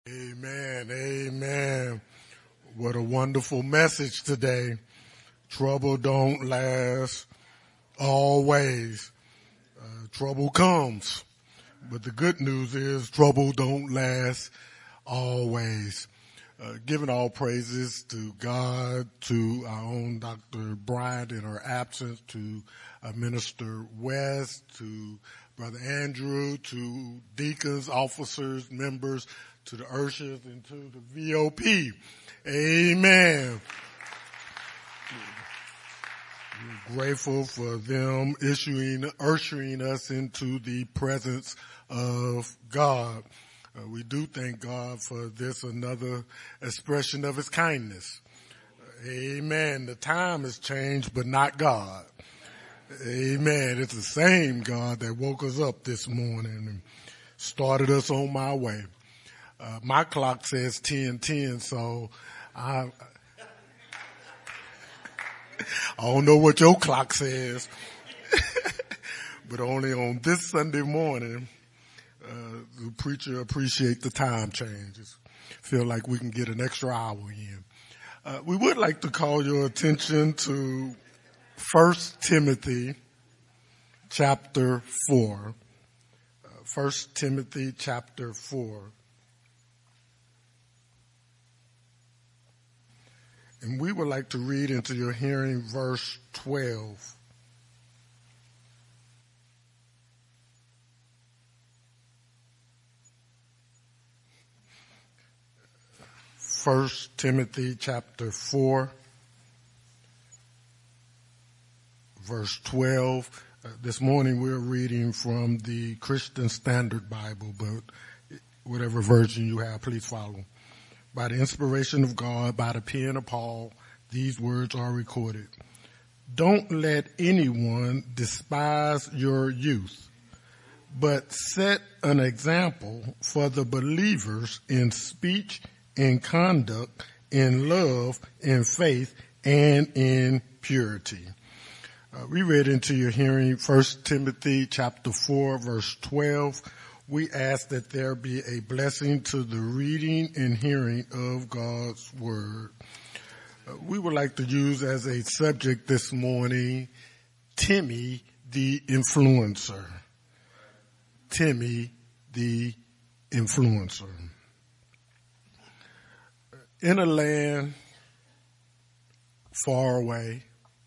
Amen. Amen. What a wonderful message today. Trouble don't last always. Trouble comes. But the good news is trouble don't last always. Giving all praises to God, to our own Dr. Bryant in her absence, to Minister West, to Brother Andrew, to deacons, officers, members, to the ushers, and to the VOP. Amen. We're grateful for them ushering us into the presence of God. We do thank God for this, another expression of His kindness. Amen. The time has changed, but not God. Amen. It's the same God that woke us up this morning and started us on my way. My clock says 10:10, so I don't know what your clock says, but only on this Sunday morning, the preacher appreciate the time changes. Feel like we can get an extra hour in. We would like to call your attention to 1 Timothy chapter 4. 1 Timothy chapter 4. And we would like to read into your hearing verse 12. 1 Timothy chapter 4, verse 12. This morning we're reading from the Christian Standard Bible, but whatever version you have, please follow. By the inspiration of God, by the pen of Paul, these words are recorded. Don't let anyone despise your youth, but set an example for the believers in speech, in conduct, in love, in faith, and in purity. We read into your hearing 1 Timothy chapter 4, verse 12. We ask that there be a blessing to the reading and hearing of God's word. We would like to use as a subject this morning, Timmy the influencer. Timmy the influencer. In a land far away,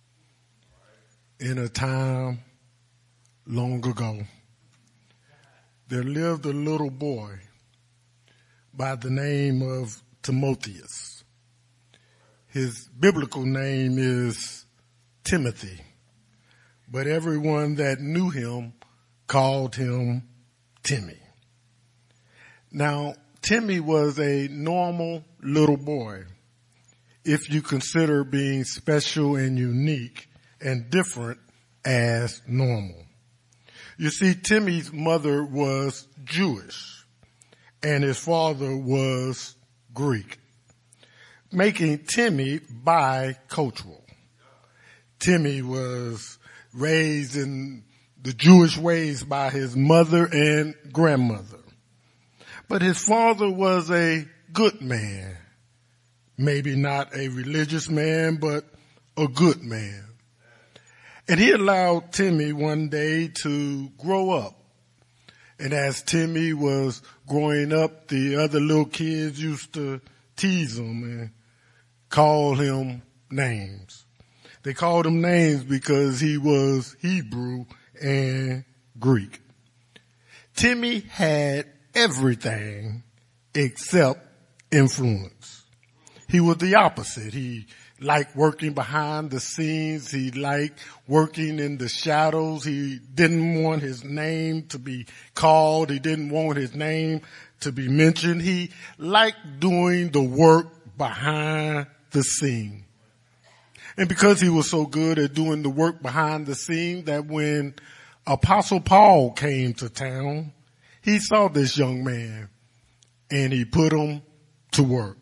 in a time long ago, there lived a little boy by the name of Timotheus. His biblical name is Timothy, but everyone that knew him called him Timmy. Now, Timmy was a normal little boy, if you consider being special and unique and different as normal. You see, Timmy's mother was Jewish and his father was Greek, making Timmy bicultural. Timmy was raised in the Jewish ways by his mother and grandmother. But his father was a good man, maybe not a religious man, but a good man. And he allowed Timmy one day to grow up. And as Timmy was growing up, the other little kids used to tease him and call him names. They called him names because he was Hebrew and Greek. Timmy had everything except influence. He was the opposite. He liked working behind the scenes. He liked working in the shadows. He didn't want his name to be called. He didn't want his name to be mentioned. He liked doing the work behind the scene. And because he was so good at doing the work behind the scene, that when Apostle Paul came to town, he saw this young man and he put him to work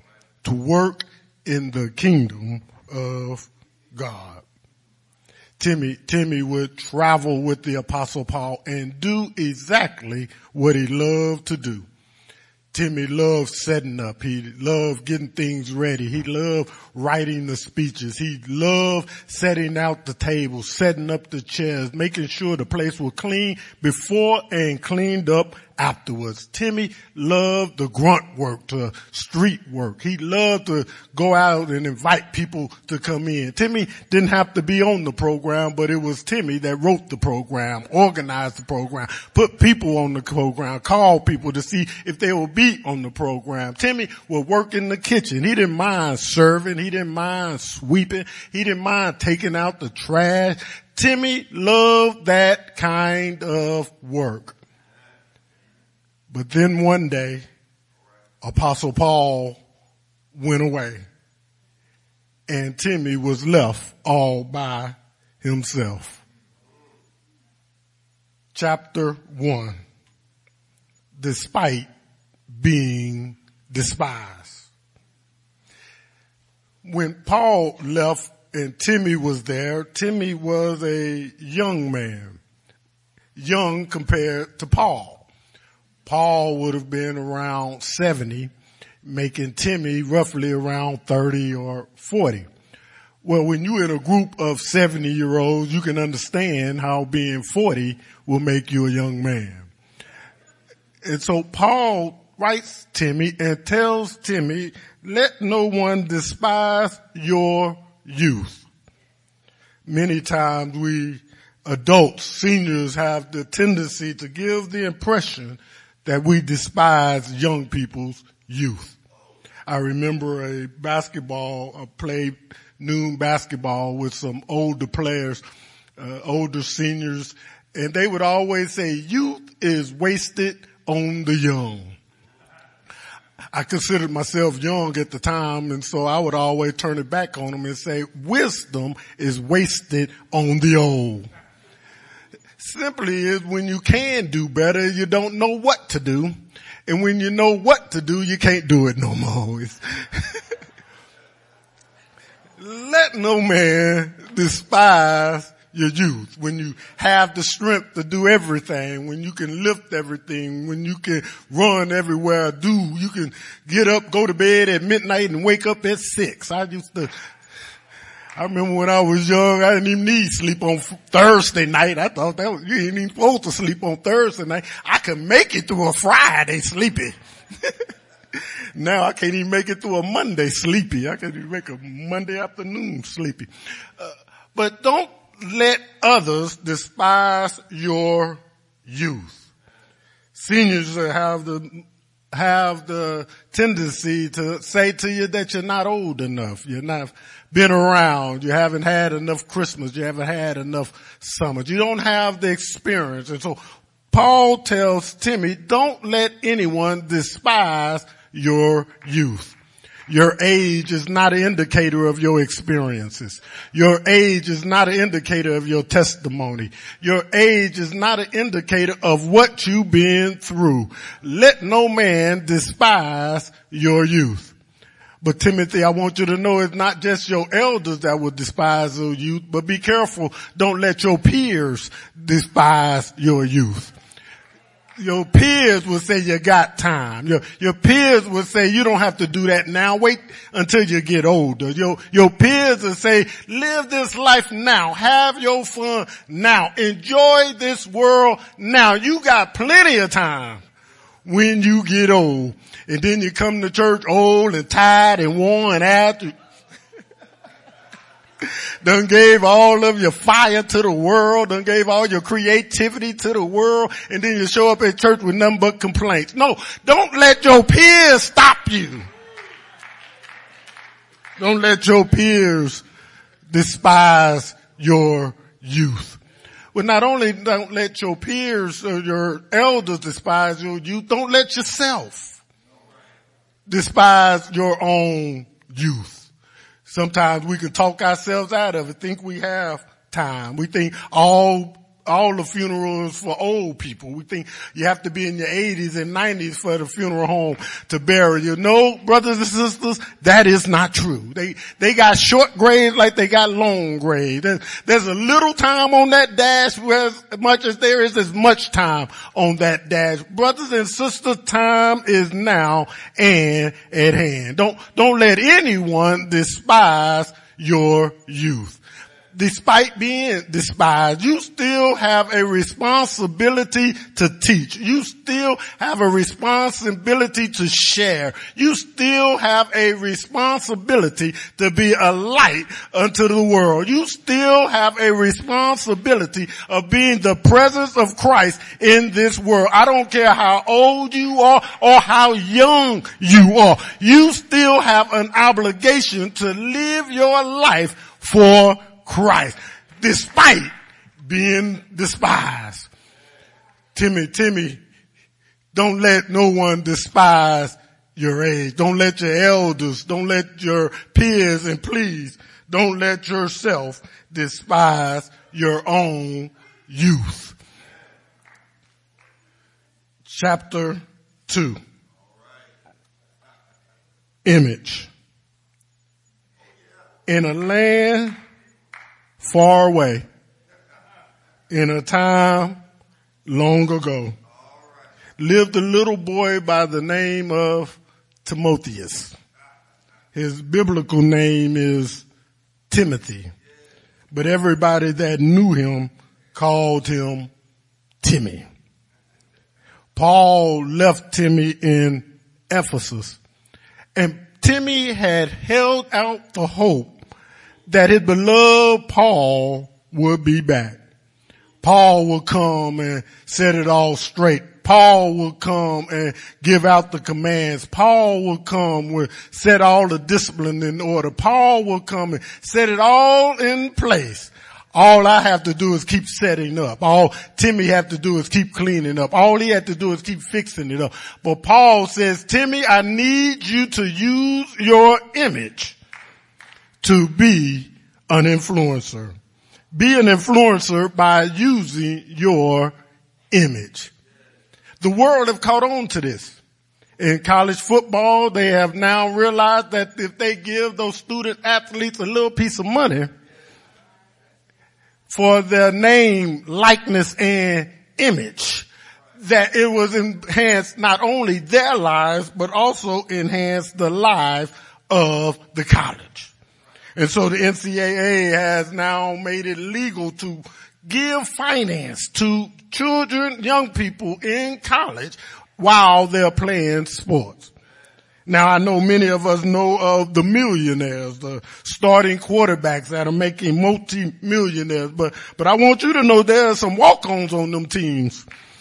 in the kingdom of God. Timmy would travel with the Apostle Paul and do exactly what he loved to do. Timmy loved setting up. He loved getting things ready. He loved writing the speeches. He loved setting out the table, setting up the chairs, making sure the place was clean before and cleaned up afterwards. Timmy loved the grunt work, the street work. He loved to go out and invite people to come in. Timmy didn't have to be on the program, but it was Timmy that wrote the program, organized the program, put people on the program, called people to see if they would be on the program. Timmy would work in the kitchen. He didn't mind serving. He didn't mind sweeping. He didn't mind taking out the trash. Timmy loved that kind of work. But then one day, Apostle Paul went away, and Timmy was left all by himself. Chapter 1. Despite being despised. When Paul left and Timmy was there, Timmy was a young man, young compared to Paul. Paul would have been around 70, making Timmy roughly around 30 or 40. Well, when you're in a group of 70-year-olds, you can understand how being 40 will make you a young man. And so Paul writes Timmy and tells Timmy, let no one despise your youth. Many times we adults, seniors, have the tendency to give the impression that we despise young people's youth. I remember I played noon basketball with some older players, older seniors, and they would always say, youth is wasted on the young. I considered myself young at the time, and so I would always turn it back on them and say, wisdom is wasted on the old. Simply is when you can do better, you don't know what to do. And when you know what to do, you can't do it no more. Let no man despise your youth. When you have the strength to do everything, when you can lift everything, when you can run everywhere, you can get up, go to bed at midnight and wake up at 6. I remember when I was young, I didn't even need sleep on Thursday night. I thought you ain't even supposed to sleep on Thursday night. I could make it through a Friday sleepy. Now I can't even make it through a Monday sleepy. I can't even make a Monday afternoon sleepy. But don't let others despise your youth. Seniors have the tendency to say to you that you're not old enough. You're not been around. You haven't had enough Christmas. You haven't had enough summers. You don't have the experience. And so Paul tells Timmy, don't let anyone despise your youth. Your age is not an indicator of your experiences. Your age is not an indicator of your testimony. Your age is not an indicator of what you've been through. Let no man despise your youth. But Timothy, I want you to know it's not just your elders that will despise your youth, but be careful. Don't let your peers despise your youth. Your peers will say you got time. Your peers will say you don't have to do that now. Wait until you get older. Your peers will say live this life now. Have your fun now. Enjoy this world now. You got plenty of time when you get old. And then you come to church old and tired and worn out. Done gave all of your fire to the world, done gave all your creativity to the world, and then you show up at church with nothing but complaints. No, don't let your peers stop you. Don't let your peers despise your youth. Well, not only don't let your peers or your elders despise your youth, don't let yourself despise your own youth. Sometimes we can talk ourselves out of it, think we have time. We think all all the funerals for old people. We think you have to be in your 80s and 90s for the funeral home to bury you. No, brothers and sisters, that is not true. They got short graves like they got long graves. There's a little time on that dash where as much as there is as much time on that dash. Brothers and sisters, time is now and at hand. Don't let anyone despise your youth. Despite being despised, you still have a responsibility to teach. You still have a responsibility to share. You still have a responsibility to be a light unto the world. You still have a responsibility of being the presence of Christ in this world. I don't care how old you are or how young you are. You still have an obligation to live your life for Christ, despite being despised. Timmy, don't let no one despise your age. Don't let your elders, don't let your peers, and please don't let yourself despise your own youth. Chapter 2. Image. In a land far away, in a time long ago, lived a little boy by the name of Timotheus. His biblical name is Timothy, but everybody that knew him called him Timmy. Paul left Timmy in Ephesus, and Timmy had held out the hope that his beloved Paul would be back. Paul will come and set it all straight. Paul will come and give out the commands. Paul will come and set all the discipline in order. Paul will come and set it all in place. All I have to do is keep setting up. All Timmy have to do is keep cleaning up. All he had to do is keep fixing it up. But Paul says, Timmy, I need you to use your image to be an influencer. Be an influencer by using your image. The world have caught on to this. In college football, they have now realized that if they give those student athletes a little piece of money for their name, likeness, and image, that it was enhanced not only their lives, but also enhanced the lives of the college. And so the NCAA has now made it legal to give finance to children, young people in college while they're playing sports. Now I know many of us know of the millionaires, the starting quarterbacks that are making multi-millionaires, but I want you to know there are some walk-ons on them teams.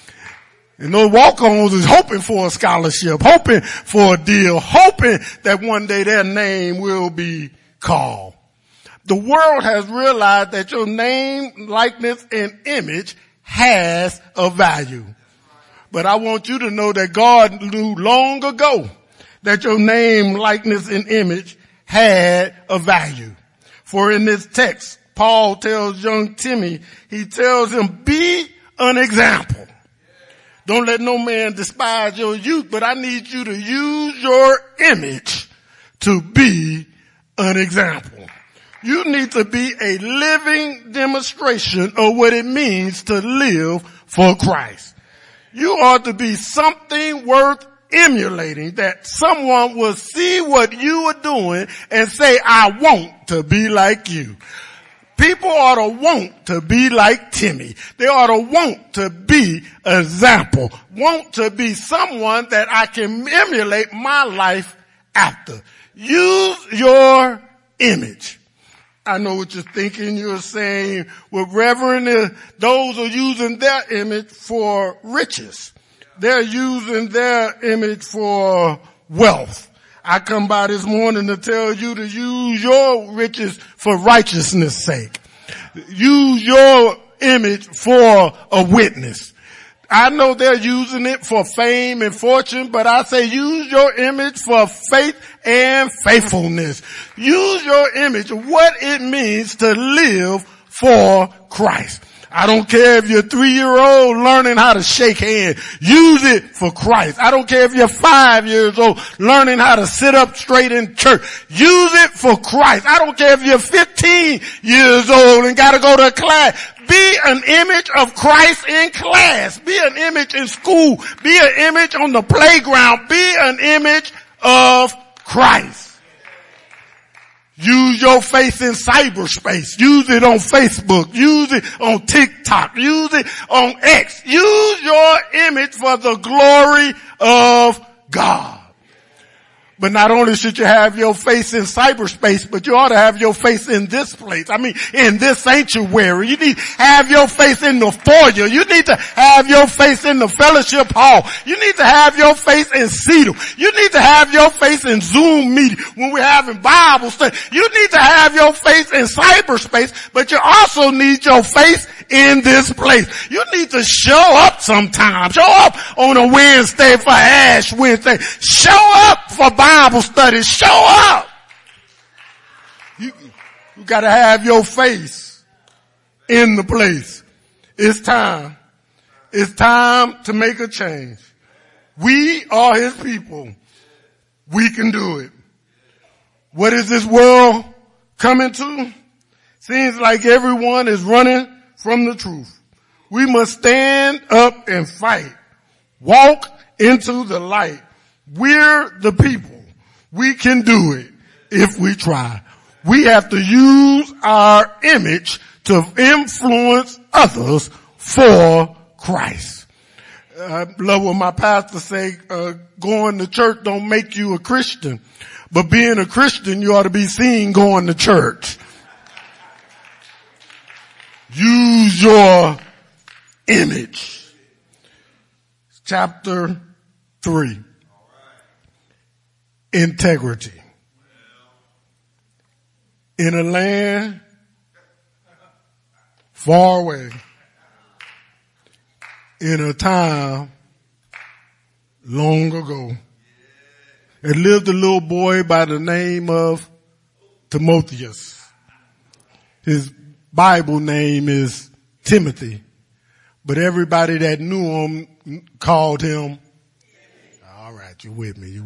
And those walk-ons is hoping for a scholarship, hoping for a deal, hoping that one day their name will be called. The world has realized that your name, likeness, and image has a value. But I want you to know that God knew long ago that your name, likeness, and image had a value. For in this text, Paul tells young Timmy, he tells him, be an example. Don't let no man despise your youth, but I need you to use your image to be an example. You need to be a living demonstration of what it means to live for Christ. You ought to be something worth emulating, that someone will see what you are doing and say, I want to be like you. People ought to want to be like Timmy. They ought to want to be an example, want to be someone that I can emulate my life after. Use your image. I know what you're thinking. You're saying, well, Reverend, those are using their image for riches. They're using their image for wealth. I come by this morning to tell you to use your riches for righteousness' sake. Use your image for a witness. I know they're using it for fame and fortune, but I say use your image for faith and faithfulness. Use your image, what it means to live for Christ. I don't care if you're a 3-year-old learning how to shake hands. Use it for Christ. I don't care if you're 5 years old learning how to sit up straight in church. Use it for Christ. I don't care if you're 15 years old and gotta go to class. Be an image of Christ in class. Be an image in school. Be an image on the playground. Be an image of Christ. Use your face in cyberspace. Use it on Facebook. Use it on TikTok. Use it on X. Use your image for the glory of God. But not only should you have your face in cyberspace, but you ought to have your face in this place. I mean, in this sanctuary. You need to have your face in the foyer. You need to have your face in the fellowship hall. You need to have your face in Cedar. You need to have your face in Zoom meeting when we're having Bible study. You need to have your face in cyberspace, but you also need your face in this place. You need to show up sometime. Show up on a Wednesday for Ash Wednesday. Show up for Bible study. Show up. You gotta have your face in the place. It's time. It's time to make a change. We are His people. We can do it. What is this world coming to? Seems like everyone is running from the truth. We must stand up and fight. Walk into the light. We're the people. We can do it if we try. We have to use our image to influence others for Christ. I love what my pastor say, going to church don't make you a Christian, but being a Christian, you ought to be seen going to church. Use your image. Chapter 3. Integrity. In a land far away, in a time long ago, there lived a little boy by the name of Timotheus. His Bible name is Timothy, but everybody that knew him called him. All right, you with me.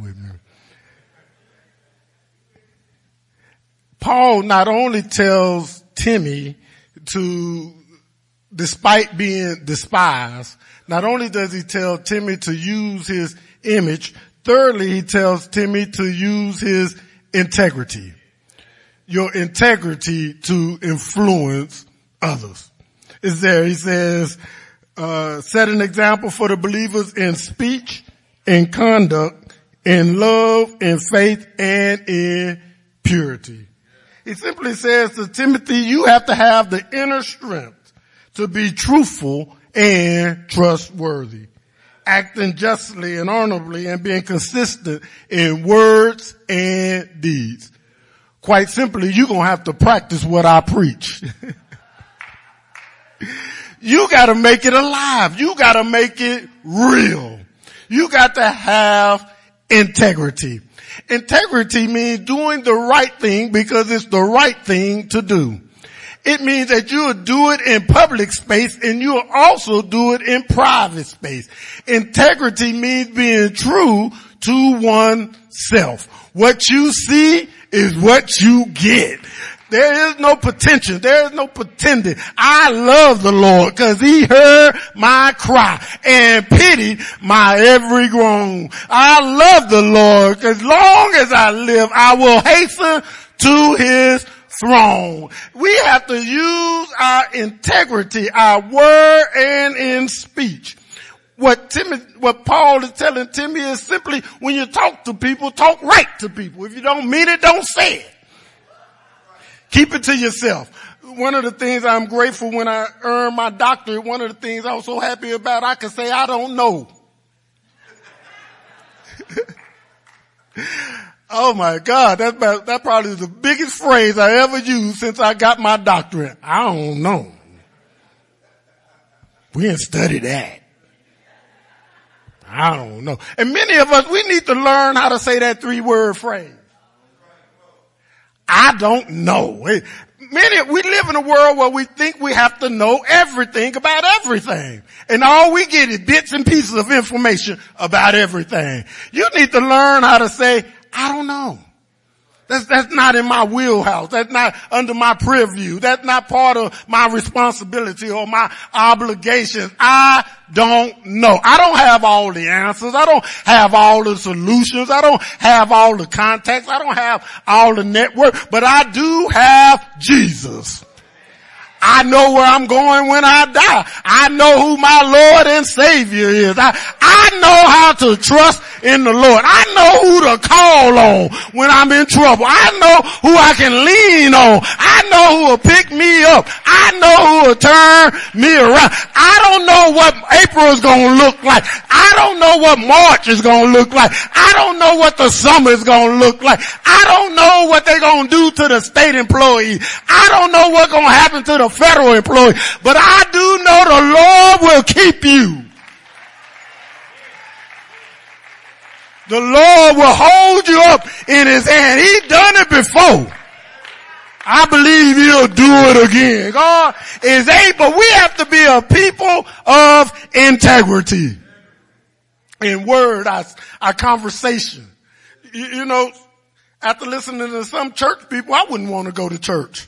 Paul not only tells Timmy to, despite being despised, not only does he tell Timmy to use his image, thirdly, he tells Timmy to use his integrity. Your integrity to influence others. Is there, he says, set an example for the believers in speech, in conduct, in love, in faith, and in purity. He simply says to Timothy, you have to have the inner strength to be truthful and trustworthy, acting justly and honorably and being consistent in words and deeds. Quite simply, you're going to have to practice what I preach. You got to make it alive. You got to make it real. You got to have integrity. Integrity means doing the right thing because it's the right thing to do. It means that you'll do it in public space and you'll also do it in private space. Integrity means being true to oneself. What you see is what you get. There is no pretension. There is no pretending. I love the Lord because He heard my cry and pitied my every groan. I love the Lord because long as I live, I will hasten to His throne. We have to use our integrity, our word and in speech. What Paul is telling Timothy is simply when you talk to people, talk right to people. If you don't mean it, don't say it. Keep it to yourself. One of the things I'm grateful when I earned my doctorate, one of the things I was so happy about, I could say, I don't know. Oh my God, that probably is the biggest phrase I ever used since I got my doctorate. I don't know. We didn't study that. I don't know. And many of us, we need to learn how to say that 3-word phrase. I don't know. we live in a world where we think we have to know everything about everything. And all we get is bits and pieces of information about everything. You need to learn how to say, I don't know. That's not in my wheelhouse. That's not under my purview. That's not part of my responsibility or my obligations. I don't know. I don't have all the answers. I don't have all the solutions. I don't have all the contacts. I don't have all the network, but I do have Jesus. I know where I'm going when I die. I know who my Lord and Savior is. I know how to trust in the Lord. I know who to call on when I'm in trouble. I know who I can lean on. I know who will pick me up. I know who will turn me around. I don't know what April is going to look like. I don't know what March is going to look like. I don't know what the summer is going to look like. I don't know what they're going to do to the state employees. I don't know what's going to happen to the federal employee, but I do know the Lord will keep you. The Lord will hold you up in his hand. He's done it before. I believe he'll do it again. God is able. We have to be a people of integrity. In word, our conversation. You know, after listening to some church people, I wouldn't want to go to church.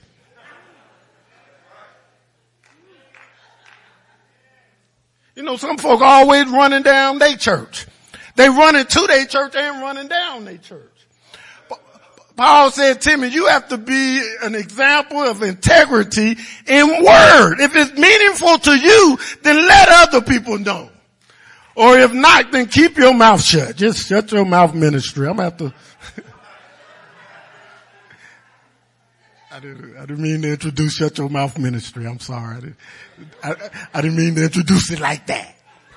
You know, some folk always running down their church. They running to their church and running down their church. Paul said, Timothy, you have to be an example of integrity in word. If it's meaningful to you, then let other people know. Or if not, then keep your mouth shut. Just shut your mouth ministry. I'm going to have to. I didn't mean to introduce shut your mouth ministry. I'm sorry. I didn't mean to introduce it like that.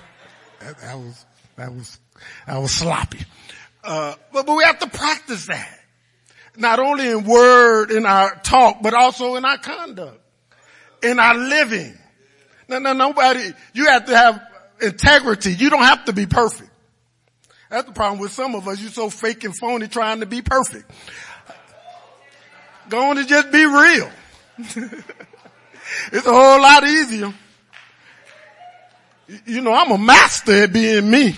That was sloppy. But we have to practice that. Not only in word, in our talk, but also in our conduct, in our living. Nobody, you have to have integrity. You don't have to be perfect. That's the problem with some of us. You're so fake and phony trying to be perfect. Go on and just be real. It's a whole lot easier. You know, I'm a master at being me.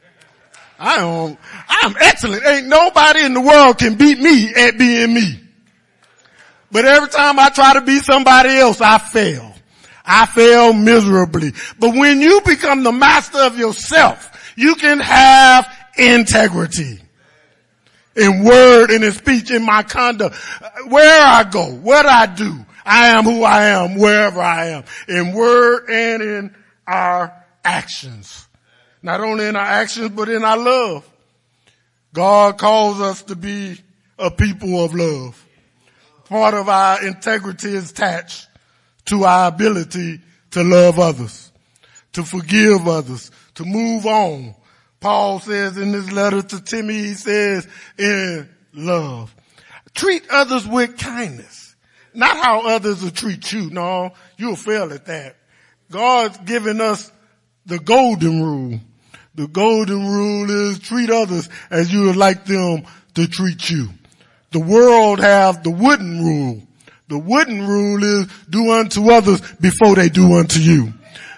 I'm excellent. Ain't nobody in the world can beat me at being me. But every time I try to be somebody else, I fail. I fail miserably. But when you become the master of yourself, you can have integrity. In word and in speech, in my conduct. Where I go, what I do, I am who I am wherever I am. In word and in our actions. Not only in our actions, but in our love. God calls us to be a people of love. Part of our integrity is attached to our ability to love others, to forgive others, to move on. Paul says in this letter to Timothy, he says, in love. Treat others with kindness. Not how others will treat you. No, you'll fail at that. God's given us the golden rule. The golden rule is treat others as you would like them to treat you. The world have the wooden rule. The wooden rule is do unto others before they do unto you.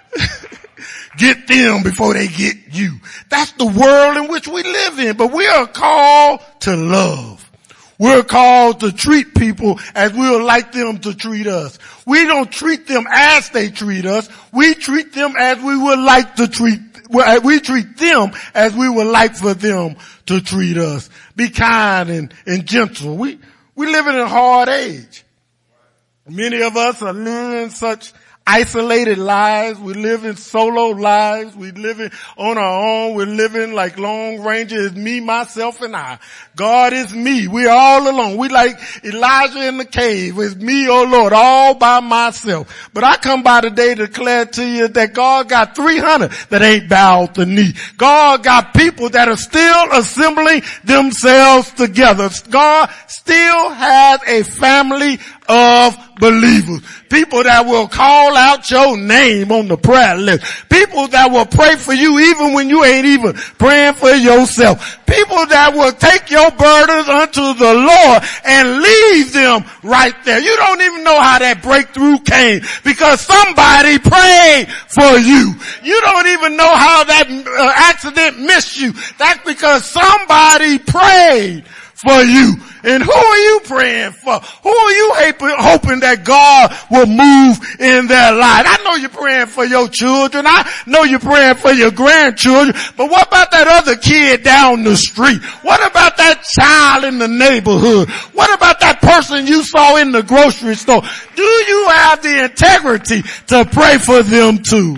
Get them before they get you. That's the world in which we live in. But we are called to love. We're called to treat people as we would like them to treat us. We don't treat them as they treat us. We treat them as we would like to treat. We treat them as we would like for them to treat us. Be kind and gentle. We live in a hard age. Many of us are living such isolated lives. We live in solo lives. We live on our own. We're living like Lone Ranger. It's me, myself, and I. God is me. We're all alone. We like Elijah in the cave. It's me, oh Lord, all by myself. But I come by today to declare to you that God got 300 that ain't bowed the knee. God got people that are still assembling themselves together. God still has a family of believers. People that will call out your name on the prayer list. People that will pray for you even when you ain't even praying for yourself. People that will take your burdens unto the Lord and leave them right there. You don't even know how that breakthrough came because somebody prayed for you. You don't even know how that accident missed you. That's because somebody prayed for you. And who are you praying for? Who are you hoping that God will move in their life? I know you're praying for your children. I know you're praying for your grandchildren. But what about that other kid down the street? What about that child in the neighborhood? What about that person you saw in the grocery store? Do you have the integrity to pray for them too?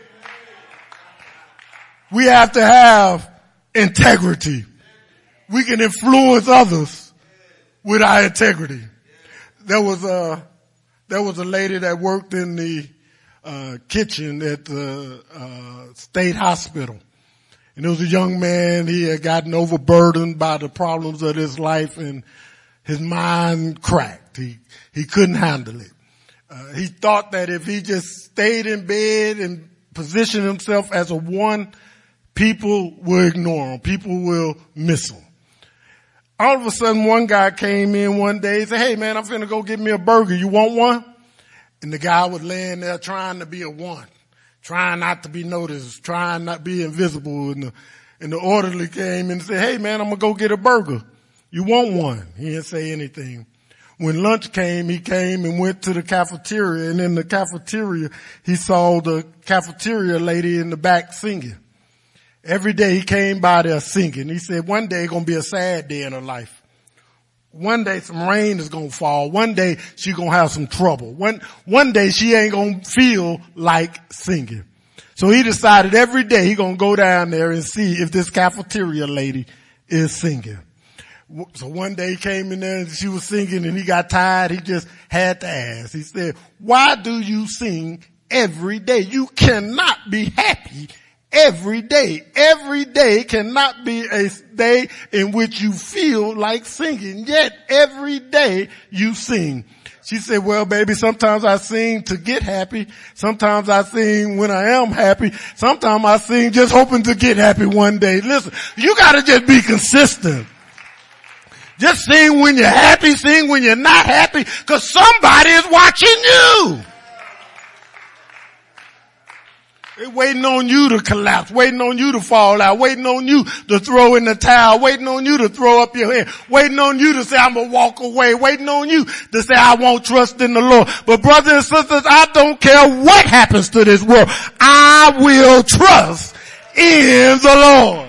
We have to have integrity. We can influence others with our integrity. There was a lady that worked in the kitchen at the state hospital. And there was a young man, he had gotten overburdened by the problems of his life and his mind cracked. He couldn't handle it. He thought that if he just stayed in bed and positioned himself as a one, people will ignore him. People will miss him. All of a sudden, one guy came in one day and said, "Hey man, I'm finna go get me a burger. You want one?" And the guy was laying there trying to be a one, trying not to be noticed, trying not to be invisible. And the orderly came and said, "Hey man, I'm gonna go get a burger. You want one?" He didn't say anything. When lunch came, he came and went to the cafeteria. And in the cafeteria, he saw the cafeteria lady in the back singing. Every day he came by there singing. He said one day it's going to be a sad day in her life. One day some rain is going to fall. One day she's going to have some trouble. One day she ain't going to feel like singing. So he decided every day he's going to go down there and see if this cafeteria lady is singing. So one day he came in there and she was singing and he got tired. He just had to ask. He said, "Why do you sing every day? You cannot be happy every day. Every day cannot be a day in which you feel like singing, yet every day you sing." She said, "Well, baby, sometimes I sing to get happy. Sometimes I sing when I am happy. Sometimes I sing just hoping to get happy one day." Listen, you gotta just be consistent. Just sing when you're happy, sing when you're not happy, cause somebody is watching you. They're waiting on you to collapse, waiting on you to fall out, waiting on you to throw in the towel, waiting on you to throw up your hand, waiting on you to say, "I'm going to walk away," waiting on you to say, "I won't trust in the Lord." But brothers and sisters, I don't care what happens to this world. I will trust in the Lord.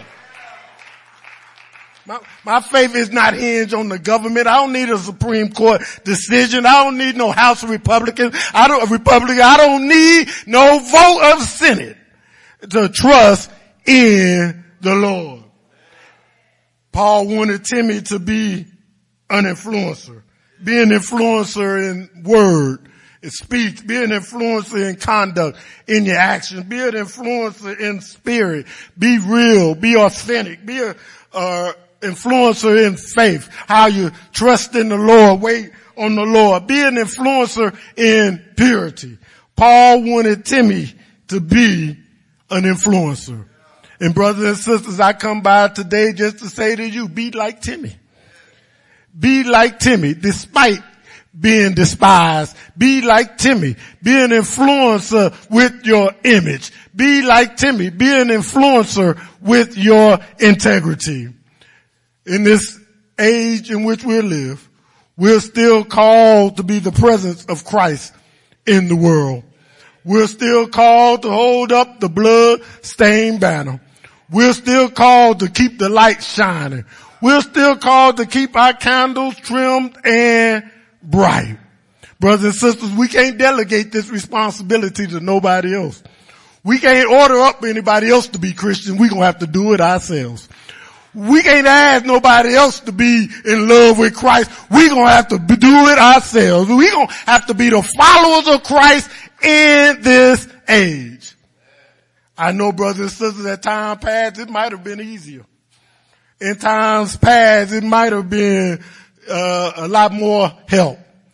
My faith is not hinged on the government. I don't need a Supreme Court decision. I don't need no House of Republicans. I don't need no vote of Senate to trust in the Lord. Paul wanted Timothy to be an influencer. Be an influencer in word, in speech. Be an influencer in conduct, in your actions. Be an influencer in spirit. Be real. Be authentic. Be a influencer in faith, how you trust in the Lord, wait on the Lord. Be an influencer in purity. Paul wanted Timothy to be an influencer. And brothers and sisters, I come by today just to say to you, be like Timothy. Be like Timothy, despite being despised. Be like Timothy. Be an influencer with your image. Be like Timothy. Be an influencer with your integrity. In this age in which we live, we're still called to be the presence of Christ in the world. We're still called to hold up the blood-stained banner. We're still called to keep the light shining. We're still called to keep our candles trimmed and bright. Brothers and sisters, we can't delegate this responsibility to nobody else. We can't order up anybody else to be Christian. We're going to have to do it ourselves. We can't ask nobody else to be in love with Christ. We're going to have to do it ourselves. We're going to have to be the followers of Christ in this age. I know, brothers and sisters, at time past, it might have been easier. In times past, it might have been a lot more help.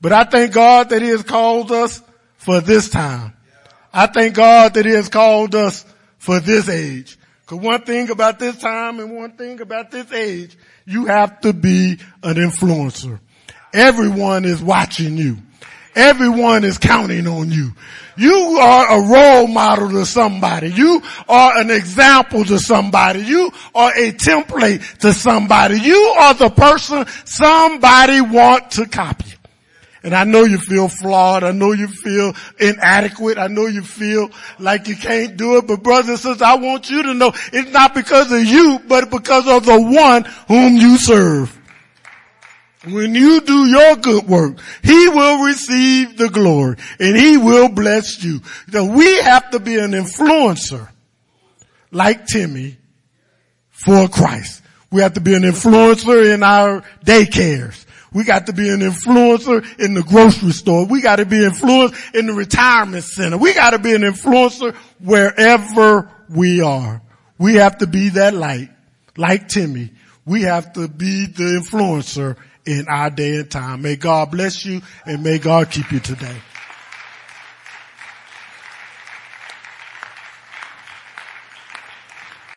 But I thank God that he has called us for this time. I thank God that he has called us for this age. Because one thing about this time and one thing about this age, you have to be an influencer. Everyone is watching you. Everyone is counting on you. You are a role model to somebody. You are an example to somebody. You are a template to somebody. You are the person somebody wants to copy. And I know you feel flawed. I know you feel inadequate. I know you feel like you can't do it. But brothers and sisters, I want you to know it's not because of you, but because of the one whom you serve. When you do your good work, he will receive the glory and he will bless you. So we have to be an influencer like Timmy for Christ. We have to be an influencer in our daycares. We got to be an influencer in the grocery store. We got to be influenced in the retirement center. We got to be an influencer wherever we are. We have to be that light, like Timmy. We have to be the influencer in our day and time. May God bless you and may God keep you today.